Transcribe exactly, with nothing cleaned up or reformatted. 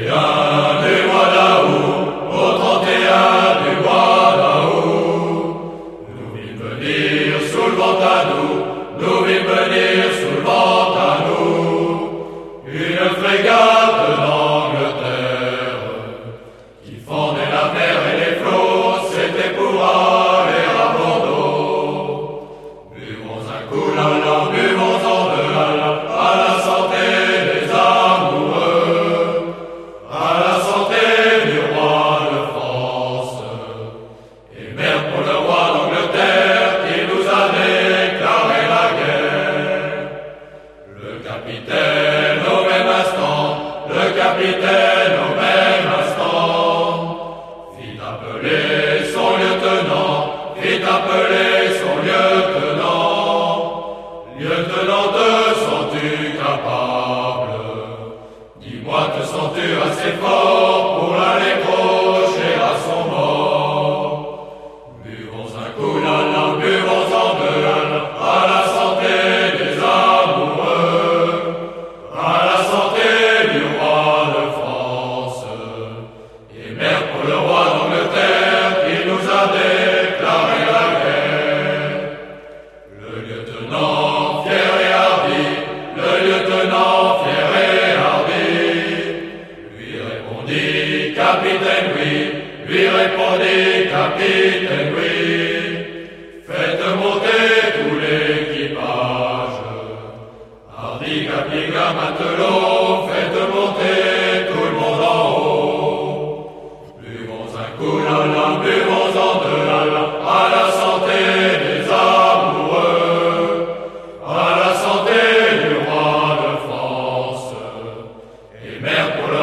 un du mois d'août, au trente et un du mois d'août, nous vîmes venir sous le vent à nous, nous vîmes venir sous le vent à nous, une frégate d'Angleterre, qui fendait la mer et les flots, c'était pour aller à Bordeaux. Buvons un coup, là, là, buvons-en deux, là, là, à la santé des amoureux, à la santé du roi de France, et merde pour le roi d'Angleterre qui nous a déclaré la guerre. Le capitaine au même instant, le capitaine au même instant, fit appeler son lieutenant, fit appeler son lieutenant. Lieutenant, te sens-tu capable? Dis-moi, te sens-tu assez fort pour aller crocher à son bord? Buvons un coup, là, là, buvons-en deux, là, là, à la santé des amoureux, à la santé du roi de France, et merde pour le roi d'Angleterre qui nous a déclaré la guerre. Le lieutenant fier et hardi, le lieutenant fier et hardi, lui répondit capitaine oui, lui répondit capitaine oui, faites monter tout l'équipage, hardi capiga matelot, faites monter tout le monde en haut. Buvons un coup, là, là, buvons-en deux, là, là, à la santé des amoureux, à la santé du roi de France, et merde pour le